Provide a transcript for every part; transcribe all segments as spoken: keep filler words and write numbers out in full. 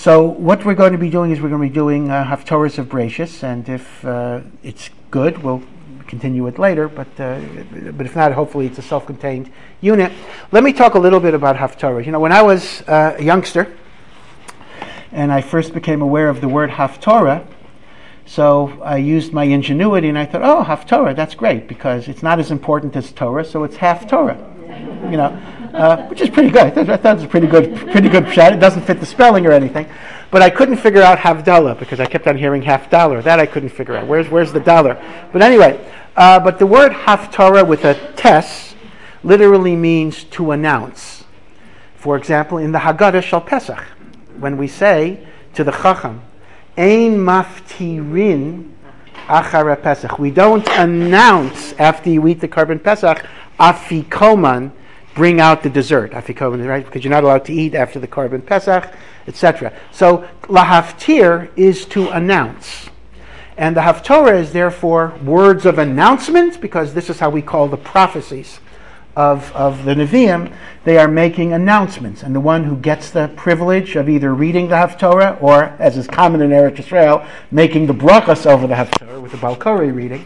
So what we're going to be doing is we're going to be doing uh, Haftorahs of Bereishis, and if uh, it's good, we'll continue it later, but uh, but if not, hopefully it's a self-contained unit. Let me talk a little bit about Haftorah. You know, when I was uh, a youngster, and I first became aware of the word Haftorah, so I used my ingenuity and I thought, oh, Haftorah, that's great, because it's not as important as Torah, so it's half Torah. You know, uh, which is pretty good. I thought, I thought it was a pretty good, pretty good shot. It doesn't fit the spelling or anything, but I couldn't figure out Havdalah because I kept on hearing half dollar. That I couldn't figure out. Where's where's the dollar? But anyway, uh, but the word Haftarah with a tes literally means to announce. For example, in the Haggadah Shal Pesach, when we say to the Chacham, Ein maftirin achara Pesach, we don't announce after you eat the Korban Pesach, afikoman, bring out the dessert, afikoman, right? Because you're not allowed to eat after the Korban Pesach, et cetera. So lahaftir is to announce, and the Haftorah is therefore words of announcement, because this is how we call the prophecies of of the Nevi'im. They are making announcements, and the one who gets the privilege of either reading the Haftorah or, as is common in Eretz Yisrael, making the brachas over the Haftorah with the Balkori reading.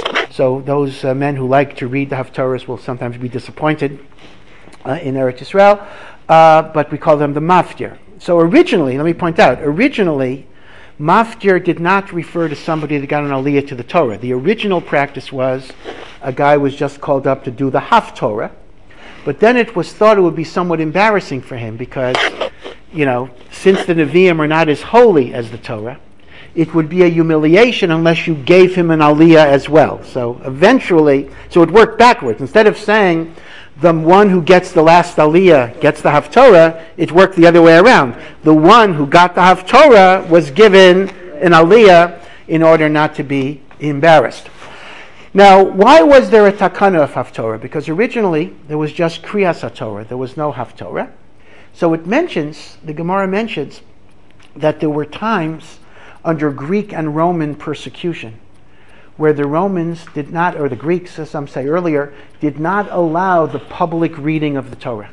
So those uh, men who like to read the Haftorahs will sometimes be disappointed uh, in Eretz Yisrael, uh, but we call them the Maftir. So originally, let me point out, originally, Maftir did not refer to somebody that got an aliyah to the Torah. The original practice was a guy was just called up to do the Haftorah, but then it was thought it would be somewhat embarrassing for him because, you know, since the Nevi'im are not as holy as the Torah, it would be a humiliation unless you gave him an aliyah as well. So eventually, so it worked backwards. Instead of saying the one who gets the last aliyah gets the Haftorah, it worked the other way around. The one who got the Haftorah was given an aliyah in order not to be embarrassed. Now, why was there a takana of Haftorah? Because originally there was just Kriyas HaTorah, there was no Haftorah. So it mentions, the Gemara mentions, that there were times under Greek and Roman persecution where the Romans did not, or the Greeks, as some say earlier, did not allow the public reading of the Torah.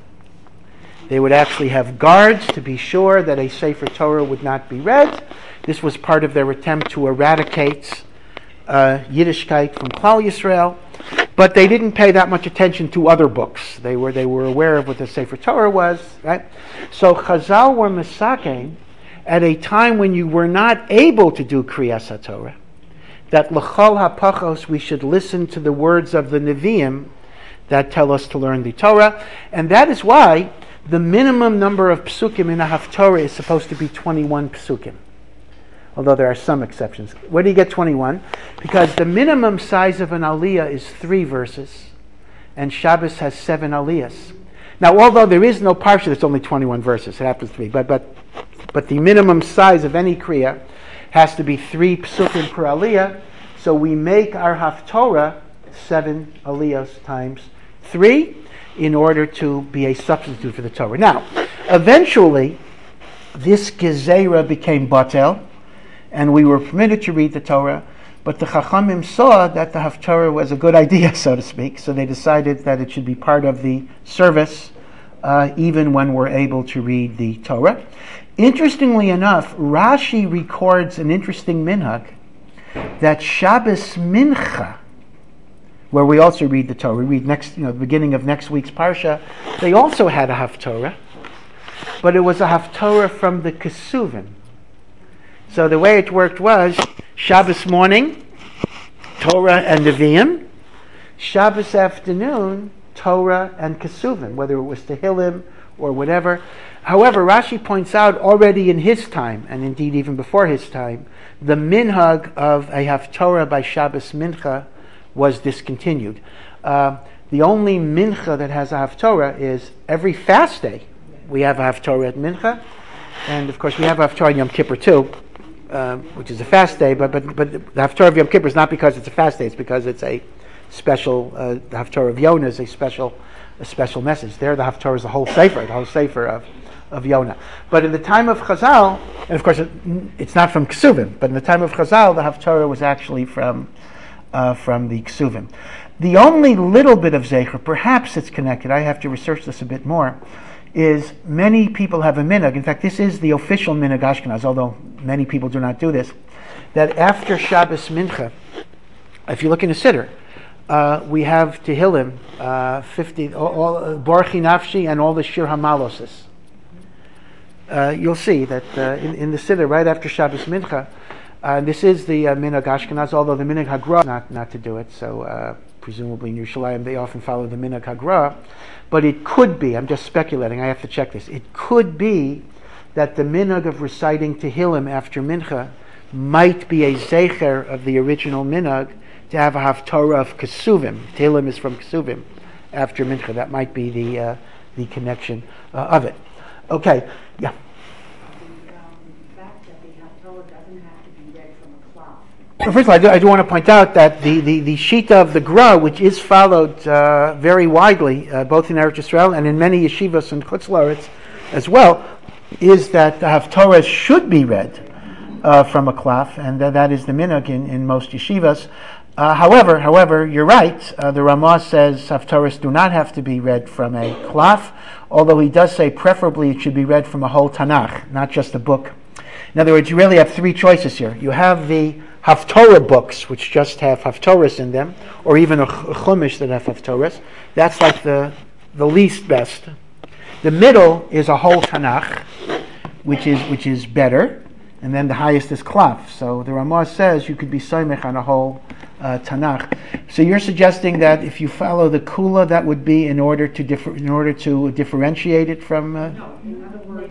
They would actually have guards to be sure that a Sefer Torah would not be read. This was part of their attempt to eradicate uh, Yiddishkeit from Klal Yisrael, but they didn't pay that much attention to other books. They were they were aware of what the Sefer Torah was, right? So Chazal were misakein at a time when you were not able to do Kriyas HaTorah, that l'chol hapachos we should listen to the words of the Nevi'im that tell us to learn the Torah, and that is why the minimum number of psukim in a Haftorah is supposed to be twenty-one psukim, although there are some exceptions. Where do you get twenty-one? Because the minimum size of an aliyah is three verses, and Shabbos has seven aliyahs. Now, although there is no parsha that's only twenty-one verses, it happens to be, but but but the minimum size of any kriya has to be three psukim per aliyah, so we make our Haftorah seven aliyahs times three in order to be a substitute for the Torah. Now, eventually, this gezerah became batel, and we were permitted to read the Torah, but the Chachamim saw that the Haftorah was a good idea, so to speak, so they decided that it should be part of the service uh, even when we're able to read the Torah. Interestingly enough, Rashi records an interesting minhag that Shabbos Mincha, where we also read the Torah, we read next, you know, the beginning of next week's parsha, they also had a Haftorah, but it was a Haftorah from the Kesuvim. So the way it worked was Shabbos morning, Torah and Nevi'im, Shabbos afternoon, Torah and Kesuvim, whether it was Tehillim or whatever. However, Rashi points out already in his time, and indeed even before his time, the minhag of a Haftorah by Shabbos Mincha was discontinued. Uh, the only Mincha that has a Haftorah is every fast day we have a Haftorah at Mincha, and of course we have a Haftorah on Yom Kippur too, uh, which is a fast day, but, but, but the Haftorah of Yom Kippur is not because it's a fast day, it's because it's a special, uh, the Haftorah of Yonah is a special a special message. There the Haftorah is the whole Sefer, the whole Sefer of of Yonah. But in the time of Chazal, and of course it, it's not from Kesuvim, but in the time of Chazal, the Haftorah was actually from uh, from the Kesuvim. The only little bit of Zecher, perhaps it's connected, I have to research this a bit more, is many people have a minhag. In fact, this is the official minhag Ashkenaz, although many people do not do this, that after Shabbos Mincha, if you look in the Siddur, uh, we have Tehillim, uh, fifty, all, all, uh, Baruchi Nafshi, and all the Shir Hamaloses. Uh, you'll see that uh, in, in the Siddur, right after Shabbos Mincha, uh, this is the uh, minhag Ashkenaz, although the minhag Hagra not not to do it. So uh, presumably in Yerushalayim they often follow the minhag Hagra. But it could be, I'm just speculating, I have to check this, it could be that the minhag of reciting Tehillim after Mincha might be a zecher of the original minhag to have a haftorah of Kesuvim. Tehillim is from Kesuvim after Mincha. That might be the uh, the connection uh, of it. Okay, yeah. Well, first of all, I do, I do want to point out that the, the, the Shita of the Gra, which is followed uh, very widely, uh, both in Eretz Yisrael and in many yeshivas and Chutz La'aretz as well, is that the Haftorah should be read uh, from a klaf, and uh, that is the minhag in, in most yeshivas. Uh, however, however, you're right. Uh, the Ramah says Haftorahs do not have to be read from a klaf, although he does say preferably it should be read from a whole Tanakh, not just a book. In other words, you really have three choices here. You have the Haftorah books, which just have Haftorahs in them, or even a Chumash that have Haftorahs. That's like the the least best. The middle is a whole Tanakh, which is which is better, and then the highest is Klaf. So the Ramah says you could be Soymech on a whole uh, Tanakh. So you're suggesting that if you follow the Kula, that would be in order to differ, in order to differentiate it from. Uh, no, in other words,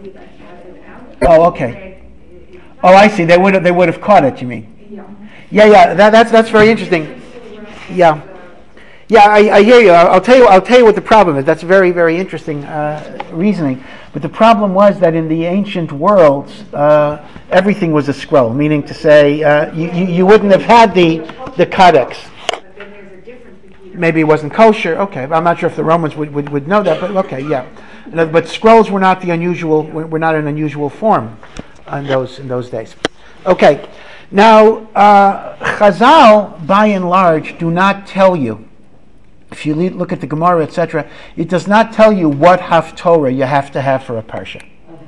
oh, okay. Oh, I see. They would have, they would have caught it. You mean? Yeah. Yeah, yeah. That, that's that's very interesting. Yeah, yeah. I, I hear you. I'll, I'll tell you. I'll tell you what the problem is. That's very very interesting uh, reasoning. But the problem was that in the ancient world, uh, everything was a scroll. Meaning to say, uh, you, you you wouldn't have had the the codex. But then there's a difference between. Maybe it wasn't kosher. Okay, I'm not sure if the Romans would, would, would know that. But okay, yeah. But scrolls were not the unusual. Were not an unusual form in those in those days. Okay. Now, uh, Chazal, by and large, do not tell you, if you look at the Gemara, et cetera, it does not tell you what Haftorah you have to have for a Parsha.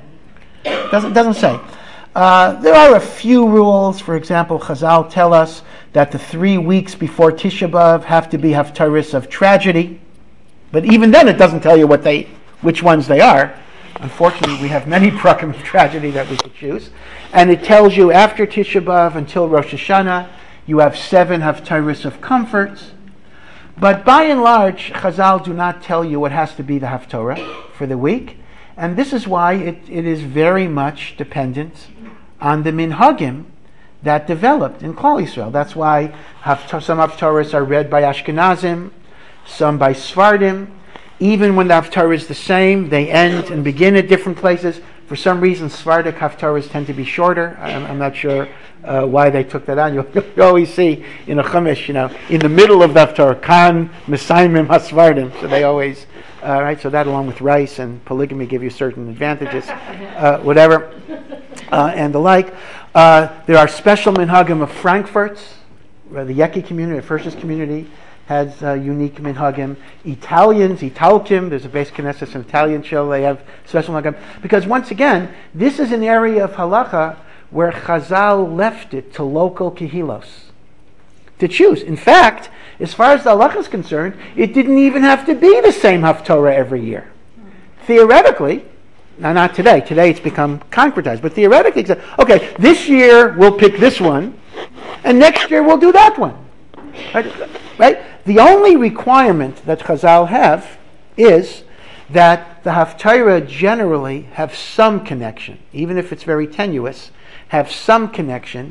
It doesn't, doesn't say. Uh, there are a few rules. For example, Chazal tell us that the three weeks before Tisha B'Av have to be Haftarahs of tragedy, but even then it doesn't tell you what they, which ones they are. Unfortunately, we have many prakim of tragedy that we could choose. And it tells you after Tisha B'Av until Rosh Hashanah, you have seven Haftarahs of comforts. But by and large, Chazal do not tell you what has to be the Haftorah for the week. And this is why it, it is very much dependent on the minhagim that developed in Klal Yisrael. That's why Haftar, some Haftarahs are read by Ashkenazim, some by Sfardim. Even when the Haftarah is the same, they end and begin at different places. For some reason, Sephardic Haftarahs tend to be shorter. I'm, I'm not sure uh, why they took that on. You, you always see in a Chumash, you know, in the middle of the Haftarah, Kan, Mesaimim, Hasvardim. So they always, uh, right, so that along with rice and polygamy give you certain advantages, uh, whatever, uh, and the like. Uh, there are special minhagim of Frankfurt's, uh, the Yeki community, the First community, has uh, unique minhagim. Italians, Italkim, there's a base Knesset, an Italian show, they have special minhagim. Because once again, this is an area of halacha where Chazal left it to local kehilos to choose. In fact, as far as the halacha is concerned, it didn't even have to be the same haftorah every year. Theoretically, now not today, today it's become concretized, but theoretically, okay, this year we'll pick this one, and next year we'll do that one. Right? Right? The only requirement that Chazal have is that the Haftarah generally have some connection, even if it's very tenuous, have some connection,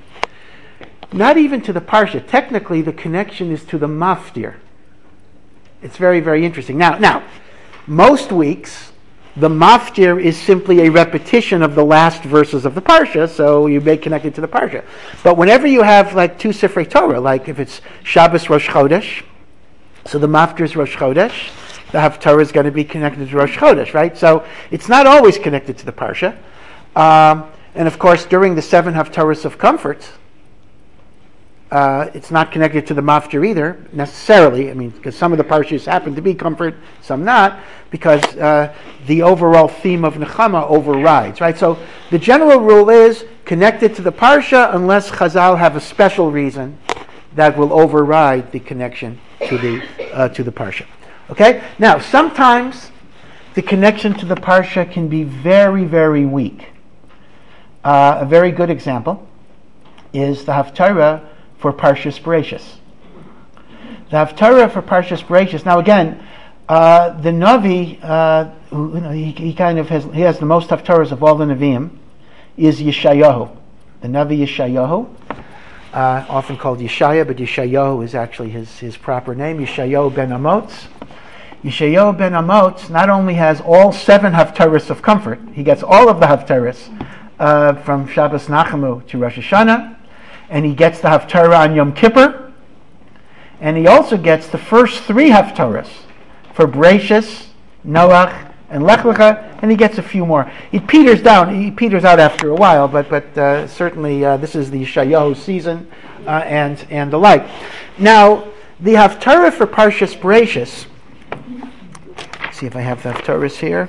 not even to the Parsha. Technically, the connection is to the Maftir. It's very, very interesting. Now, now, most weeks, the Maftir is simply a repetition of the last verses of the Parsha, so you may connect it to the Parsha. But whenever you have like two Sifrei Torah, like if it's Shabbos Rosh Chodesh, so the Maftir is Rosh Chodesh, the Haftarah is going to be connected to Rosh Chodesh, right? So it's not always connected to the Parsha. Um, and of course, during the seven Haftarahs of comfort, Uh, it's not connected to the maftir either, necessarily. I mean, because some of the parshas happen to be comfort, some not, because uh, the overall theme of Nechama overrides, right? So the general rule is connected to the parsha unless Chazal have a special reason that will override the connection to the uh, to the parsha. Okay? Now, sometimes the connection to the parsha can be very, very weak. Uh, a very good example is the Haftarah for Parshas Bereishis. The Haftarah for Parshas Bereishis. Now again, uh, the Navi, uh, who, you know, he, he kind of has he has the most Haftarahs of all the Nevi'im, is Yeshayahu. The Navi Yeshayahu, uh, often called Yeshaya, but Yeshayahu is actually his, his proper name, Yeshayahu ben Amotz. Yeshayahu ben Amotz not only has all seven Haftarahs of comfort, he gets all of the Haftarahs uh, from Shabbos Nachamu to Rosh Hashanah, and he gets the Haftarah on Yom Kippur, and he also gets the first three Haftarahs for Bereishis, Noach, and Lech Lecha, and he gets a few more. He peters down, he peters out after a while, but but uh, certainly uh, this is the Yeshayahu season uh, and and the like. Now, the Haftarah for Parshas Bereishis, let's see if I have the Haftarahs here.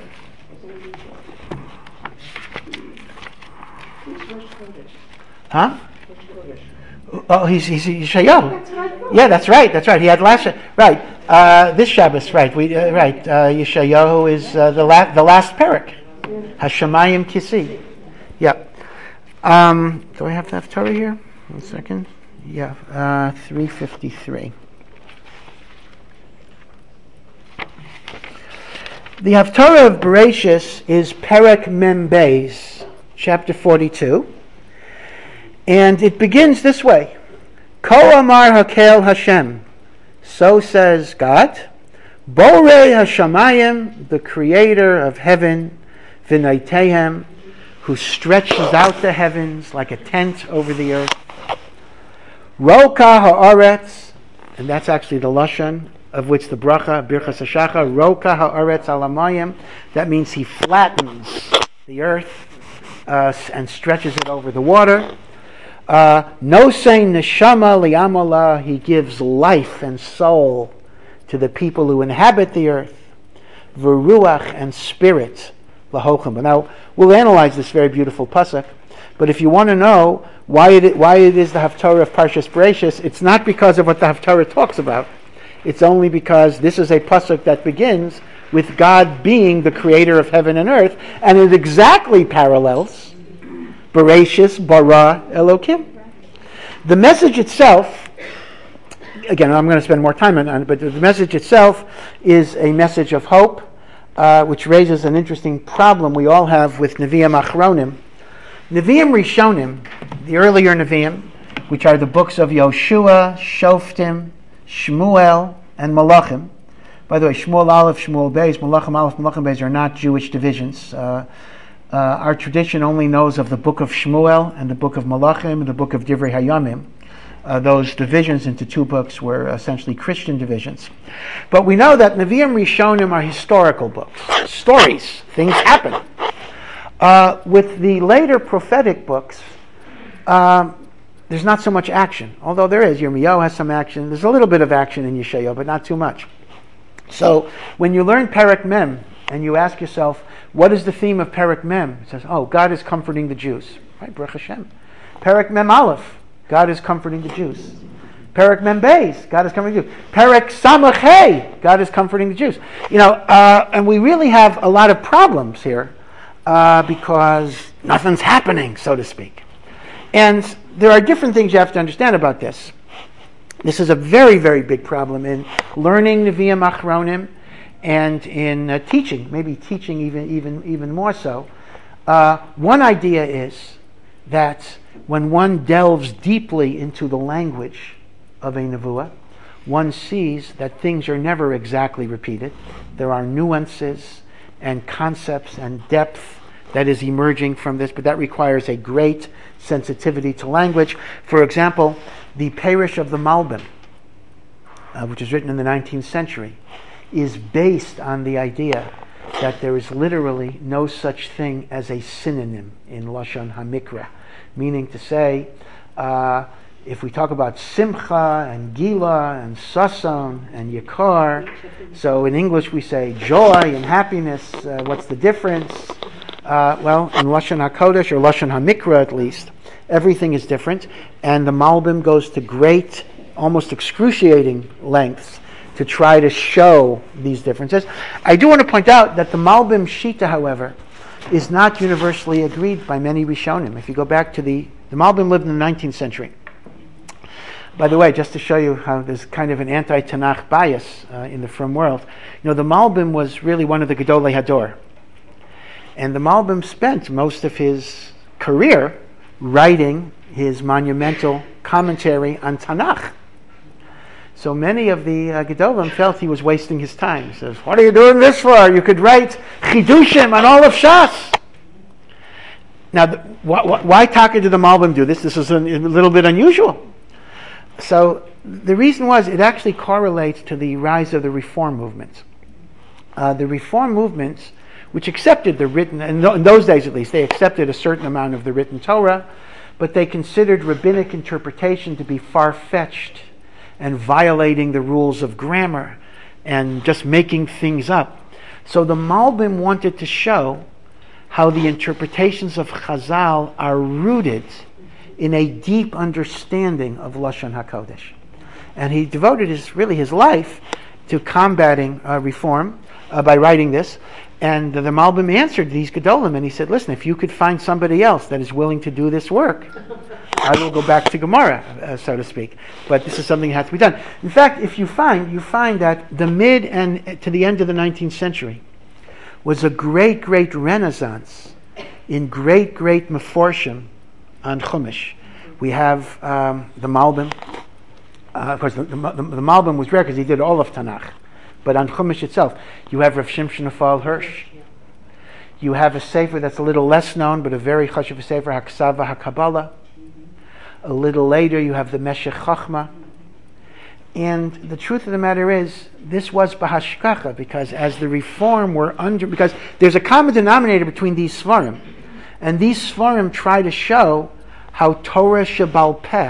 Huh? Oh, he's he's Yeshayahu. Yeah, that's right. That's right. He had last right. Uh, this Shabbos, right? We uh, right. Uh, Yeshayahu is uh, the la- the last parak. Hashemayim Kisi. Yeah. Um, do I have to have Torah here? One second. Yeah. Uh, three fifty three. The Haftarah of Bereishis is Perek Mem Beis, chapter forty two. And it begins this way: Ko Amar Hakel Hashem, so says God, Borei Hashamayim, the creator of heaven, V'naitehem, who stretches out the heavens like a tent over the earth. Roka Haaretz, and that's actually the lashon of which the bracha, Birchas Hashachar, Roka Haaretz Alamayim, that means he flattens the earth uh, and stretches it over the water. Uh, no saying neshama li'amala, he gives life and soul to the people who inhabit the earth. V'ruach, and spirit lahochim. But now we'll analyze this very beautiful pasuk. But if you want to know why it why it is the Haftarah of Parshas Bereishis, it's not because of what the Haftarah talks about. It's only because this is a pasuk that begins with God being the creator of heaven and earth, and it exactly parallels Bereishis bara Elokim. The message itself, again, I'm going to spend more time on it, but the message itself is a message of hope, uh, which raises an interesting problem we all have with Nevi'im Achronim. Nevi'im Rishonim, the earlier Nevi'im, which are the books of Yoshua, Shoftim, Shmuel, and Malachim. By the way, Shmuel Aleph, Shmuel Beis, Malachim Aleph, Malachim Beis are not Jewish divisions. Uh, Uh, our tradition only knows of the book of Shmuel and the book of Malachim and the book of Divrei Hayamim. Uh, those divisions into two books were essentially Christian divisions. But we know that Nevi'im Rishonim are historical books, stories, things happen. Uh, with the later prophetic books, um, there's not so much action, although there is. Yirmiyahu has some action. There's a little bit of action in Yeshayahu, but not too much. So when you learn Perek Mem and you ask yourself, what is the theme of Perek Mem? It says, oh, God is comforting the Jews. Right, Baruch Hashem. Perek Mem Aleph, God is comforting the Jews. Perek Mem Beis, God is comforting the Jews. Perek Samach Hey, God is comforting the Jews. You know, uh, and we really have a lot of problems here uh, because nothing's happening, so to speak. And there are different things you have to understand about this. This is a very, very big problem in learning Nevi'im Achronim and in uh, teaching, maybe teaching even even even more so. Uh, one idea is that when one delves deeply into the language of a nevuah, one sees that things are never exactly repeated. There are nuances and concepts and depth that is emerging from this, but that requires a great sensitivity to language. For example, the Parish of the Malbim, uh, which was written in the nineteenth century, is based on the idea that there is literally no such thing as a synonym in Lashon HaMikra, meaning to say uh, If we talk about Simcha and Gila and Sason and Yakar, so in English we say joy and happiness. Uh, what's the difference? Uh, well, in Lashon HaKodesh, or Lashon HaMikra at least, everything is different, and the Malbim goes to great, almost excruciating lengths to try to show these differences. I do want to point out that the Malbim Shita, however, is not universally agreed by many Rishonim. If you go back to the, the Malbim lived in the nineteenth century. By the way, just to show you how there's kind of an anti-Tanakh bias uh, in the Frum world, you know, the Malbim was really one of the Gedolei Hador. And the Malbim spent most of his career writing his monumental commentary on Tanakh. So many of the uh, Gedolim felt he was wasting his time. He says, what are you doing this for? You could write Chidushim on all of Shas. Now, the, wh- wh- why Taka did the Malbim do this? This is a, a little bit unusual. So the reason was it actually correlates to the rise of the Reform movement. Uh, the Reform movements, which accepted the written, in, th- in those days at least, they accepted a certain amount of the written Torah, but they considered rabbinic interpretation to be far-fetched and violating the rules of grammar and just making things up. So the Malbim wanted to show how the interpretations of Chazal are rooted in a deep understanding of Lashon HaKodesh. And he devoted his really his life to combating uh, reform uh, by writing this. And the Malbim answered these Gedolim, and he said, listen, if you could find somebody else that is willing to do this work, I will go back to Gemara, uh, so to speak. But this is something that has to be done. In fact, if you find, you find that the mid and to the end of the nineteenth century was a great, great renaissance in great, great Meforshim on Chumash. We have um, the Malbim. Uh, of course, the, the, the, the Malbim was rare because he did all of Tanakh. But on Chumash itself, you have Rav Shimshon Afal Hirsch. You have a sefer that's a little less known, but a very chashuv sefer, Haksava HaKabbalah. A little later, you have the Meshech Chochmah. And the truth of the matter is, this was Bahashkacha, because as the Reform were under, because there's a common denominator between these Svarim. And these Svarim try to show how Torah Shebal Peh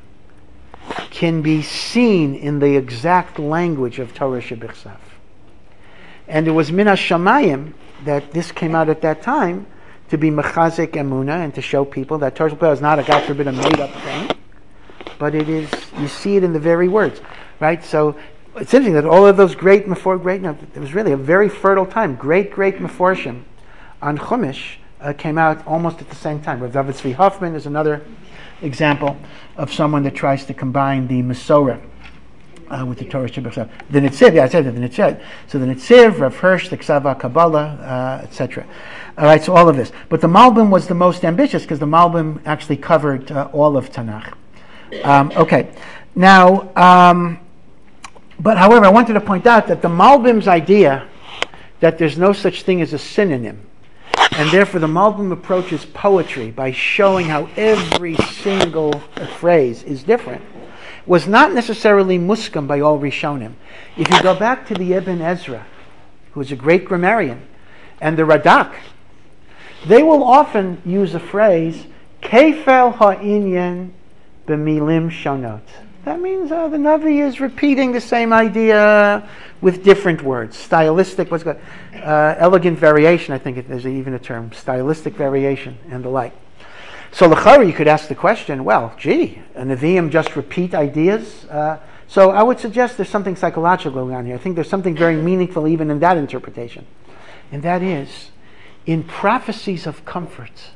can be seen in the exact language of Torah Shebichsav. And it was Min HaShamayim that this came out at that time to be Mechazik Emunah and to show people that Torah Shebal Peh is not a, God forbid, a made-up thing, but it is, you see it in the very words, right? So it's interesting that all of those great Mefor, great, no, it was really a very fertile time, great, great Meforshim on Chumash uh, came out almost at the same time. Rav David Tzvi Hoffman is another example of someone that tries to combine the Masorah uh, with the Torah Shebechsav. The Nitziv, yeah, I said that, the Nitziv. So the Nitziv, Rav Hirsch, the Ksava Kabbalah, uh, et cetera. All right, so all of this. But the Malbim was the most ambitious because the Malbim actually covered uh, all of Tanakh. Um, okay, now, um, but however, I wanted to point out that the Malbim's idea that there's no such thing as a synonym, and therefore the Malbim approaches poetry by showing how every single phrase is different, was not necessarily muskam by all Rishonim. If you go back to the Ibn Ezra, who is a great grammarian, and the Radak, they will often use a phrase, Kefel ha'inyan b'milim shonot. That means uh, the Navi is repeating the same idea with different words. Stylistic, what's called uh, elegant variation, I think it, there's even a term, stylistic variation and the like. So l'chara, you could ask the question, well, gee, a Nevi'im just repeat ideas? Uh, so I would suggest there's something psychological going on here. I think there's something very meaningful even in that interpretation. And that is, in prophecies of comfort,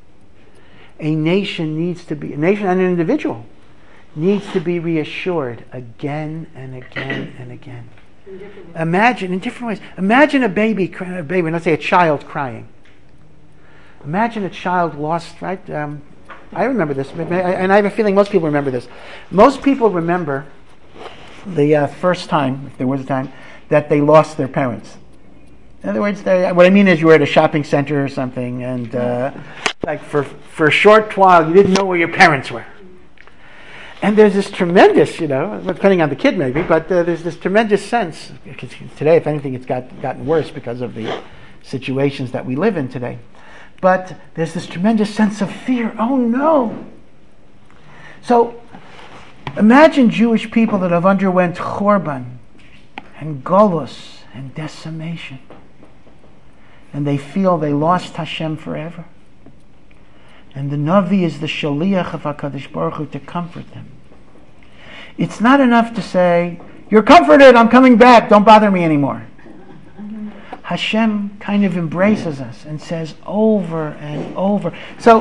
a nation needs to be, a nation and an individual, needs to be reassured again and again and again. Imagine, in different ways, imagine a baby, a baby, let's say a child crying. Imagine a child lost, right? Um, I remember this, and I have a feeling most people remember this. Most people remember the uh, first time, if there was a time, that they lost their parents. In other words, they, what I mean is you were at a shopping center or something, and uh, like for, for a short while, you didn't know where your parents were. And there's this tremendous, you know, depending on the kid maybe, but uh, there's this tremendous sense, because today, if anything, it's got gotten worse because of the situations that we live in today. But there's this tremendous sense of fear. Oh no! So Imagine Jewish people that have underwent Chorban and Golus and decimation, and they feel they lost Hashem forever. And the Navi is the Shaliach of HaKadosh Baruch Hu to comfort them. It's not enough to say, "You're comforted, I'm coming back, don't bother me anymore." Hashem kind of embraces us and says over and over. So,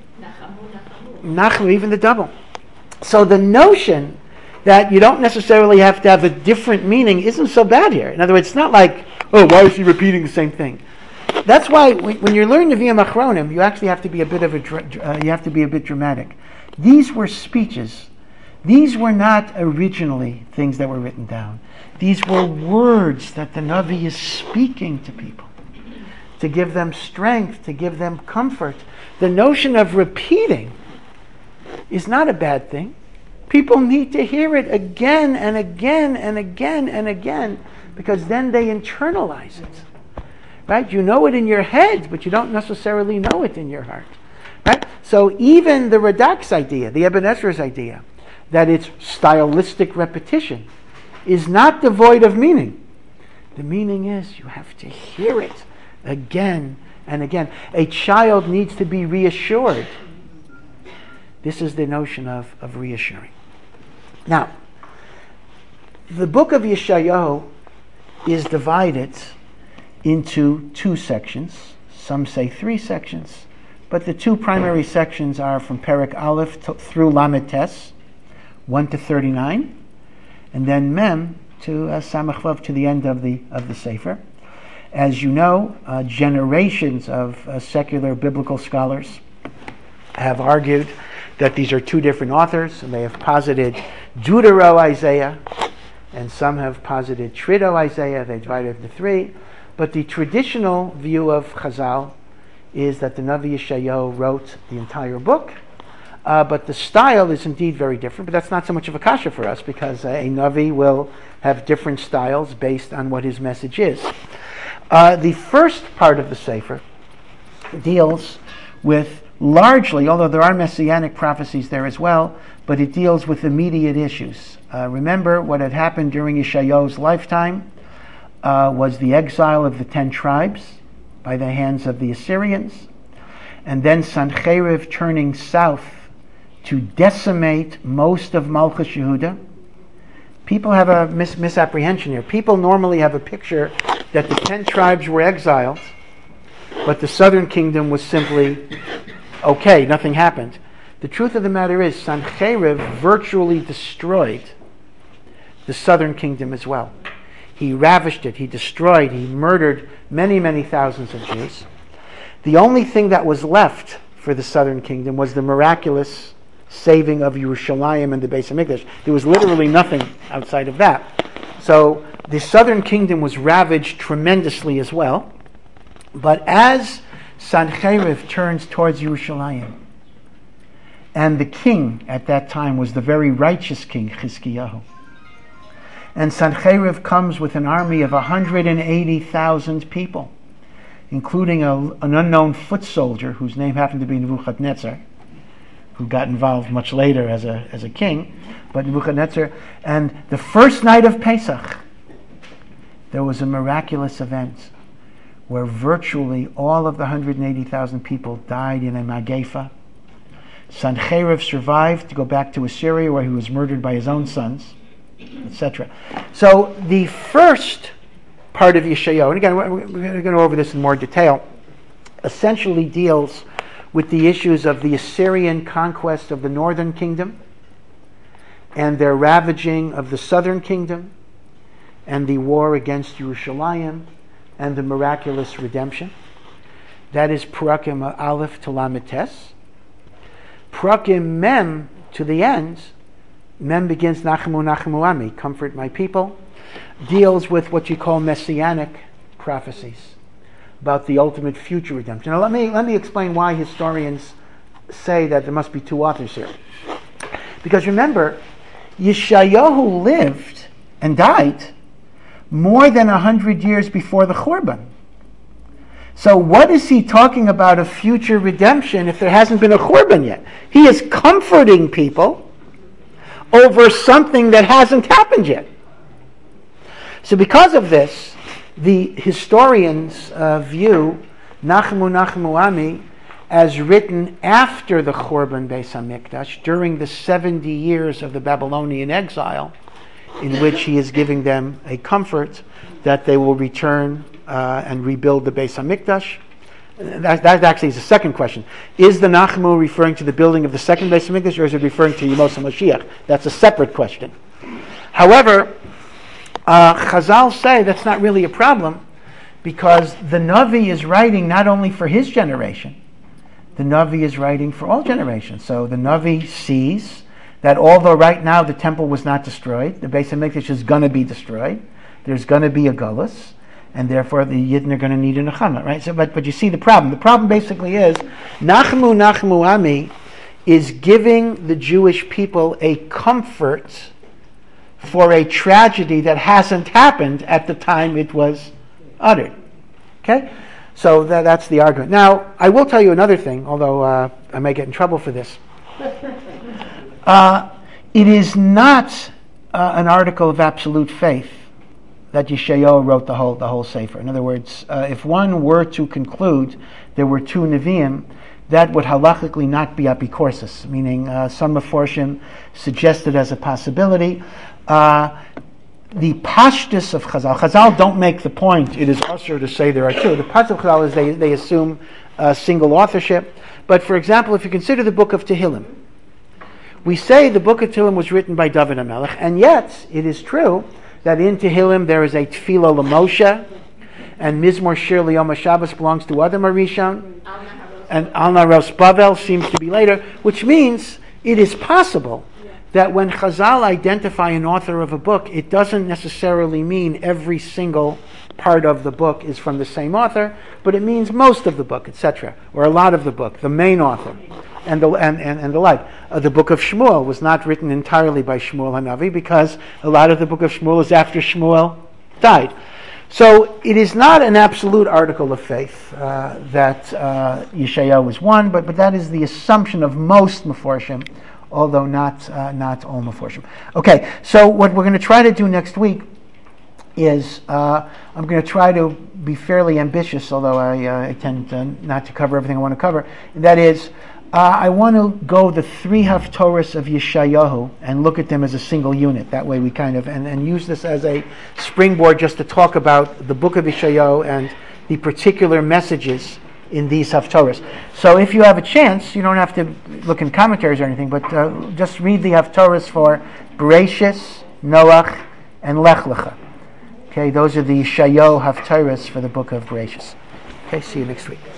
Nachamu, even the double. So the notion that you don't necessarily have to have a different meaning isn't so bad here. In other words, it's not like, oh, why is he repeating the same thing? That's why when you're learning Nevi'im Achronim, you actually have to be a bit of a uh, you have to be a bit dramatic. These were speeches. These were not originally things that were written down. These were words that the Navi is speaking to people to give them strength, to give them comfort. The notion of repeating is not a bad thing. People need to hear it again and again and again and again, because then they internalize it. Right? You know it in your head, but you don't necessarily know it in your heart. Right? So even the Radak's idea, the Ibn Ezra's idea, that it's stylistic repetition, is not devoid of meaning. The meaning is you have to hear it again and again. A child needs to be reassured. This is the notion of, of reassuring. Now, the book of Yeshayahu is divided into two sections. Some say three sections, but the two primary sections are from Perek Aleph to, through Lamed Tes, one to thirty-nine, and then Mem to uh, Samach Vav, to the end of the of the Sefer. As you know, uh, generations of uh, secular biblical scholars have argued that these are two different authors, and they have posited Deutero Isaiah, and some have posited Trito Isaiah. They divided it into three. But the traditional view of Chazal is that the Navi Yeshayahu wrote the entire book, uh, but the style is indeed very different. But that's not so much of a kasha for us, because uh, a Navi will have different styles based on what his message is. Uh, the first part of the Sefer deals with largely, although there are messianic prophecies there as well, but it deals with immediate issues. Uh, remember, what had happened during Yeshayahu's lifetime uh, was the exile of the ten tribes by the hands of the Assyrians, and then Sancheriv turning south to decimate most of Malchus Yehuda. People have a mis- misapprehension here. People normally have a picture that the ten tribes were exiled, but the southern kingdom was simply okay, nothing happened. The truth of the matter is, Sancheriv virtually destroyed the southern kingdom as well. He ravished it, he destroyed, he murdered many, many thousands of Jews. The only thing that was left for the southern kingdom was the miraculous saving of Yerushalayim and the Beis HaMikdash. There was literally nothing outside of that. So the southern kingdom was ravaged tremendously as well. But as Sancheriv turns towards Yerushalayim, and the king at that time was the very righteous king, Chizkiyahu, and Sancheriv comes with an army of one hundred eighty thousand people, including a, an unknown foot soldier whose name happened to be Nebuchadnezzar, who got involved much later as a as a king, but Nebuchadnezzar. And the first night of Pesach, there was a miraculous event where virtually all of the one hundred eighty thousand people died in a Magefa. Sancheriv survived to go back to Assyria, where he was murdered by his own sons, et cetera. So the first part of Yeshayahu, and again, we're going to go over this in more detail, essentially deals with the issues of the Assyrian conquest of the northern kingdom and their ravaging of the southern kingdom and the war against Yerushalayim and the miraculous redemption. That is Perakim Aleph to Lamed Tes. Perakim Mem to the end, Mem begins Nachemu Nachemu Ami, comfort my people, deals with what you call messianic prophecies about the ultimate future redemption. Now let me let me explain why historians say that there must be two authors here. Because remember, Yeshayahu lived and died more than a hundred years before the Churban. So what is he talking about a future redemption if there hasn't been a Churban yet? He is comforting people over something that hasn't happened yet. So because of this, the historians uh, view Nachmu Nachmu Ami as written after the Churban Beis HaMikdash, during the seventy years of the Babylonian exile, in which he is giving them a comfort that they will return uh, and rebuild the Beis HaMikdash. That, that actually is the second question. Is the Nachmu referring to the building of the second Beis HaMikdash, or is it referring to Yemos HaMashiach? That's a separate question. However, uh, Chazal say that's not really a problem, because the Navi is writing not only for his generation, the Navi is writing for all generations. So the Navi sees that although right now the temple was not destroyed, the Beis HaMikdash is going to be destroyed, there's going to be a Gullus, and therefore the Yidden are going to need a Nechama, right? So, but, but you see the problem. The problem basically is, Nachmu Nachmu Ami is giving the Jewish people a comfort for a tragedy that hasn't happened at the time it was uttered. Okay? So that, that's the argument. Now, I will tell you another thing, although uh, I may get in trouble for this. Uh, it is not uh, an article of absolute faith that Yeshayahu wrote the whole the whole Sefer. In other words, uh, if one were to conclude there were two Nevi'im, that would halachically not be apikorsis, meaning uh, some Meforshim suggested as a possibility. Uh, the pashtus of Chazal, Chazal don't make the point, it is usher to say there are two. The pashtus of Chazal is they, they assume uh, single authorship. But for example, if you consider the book of Tehillim, we say the book of Tehillim was written by David HaMelech, and yet it is true that in Tehillim there is a Tefillah LaMoshe, and Mizmor Shir L'Yom HaShabbos belongs to Adam HaRishon, and Al Naros Bavel seems to be later, which means it is possible that when Chazal identify an author of a book, it doesn't necessarily mean every single part of the book is from the same author, but it means most of the book, et cetera, or a lot of the book, the main author, and the and, and, and the like. Uh, the book of Shmuel was not written entirely by Shmuel HaNavi, because a lot of the book of Shmuel is after Shmuel died. So it is not an absolute article of faith uh, that uh, Yeshayahu was one, but, but that is the assumption of most Meforshim, although not uh, not all Meforshim. Okay, so what we're going to try to do next week is uh, I'm going to try to be fairly ambitious, although I, uh, I tend to not to cover everything I want to cover. That is, uh, I want to go the three Haftorahs of Yeshayahu and look at them as a single unit. That way we kind of, and, and use this as a springboard just to talk about the book of Yeshayahu and the particular messages in these Haftorahs. So if you have a chance, you don't have to look in commentaries or anything, but uh, just read the Haftorahs for Bereshis, Noach, and Lech Lecha. Okay, those are the Yeshayahu Haftarahs for the book of Bereshis. Okay, see you next week.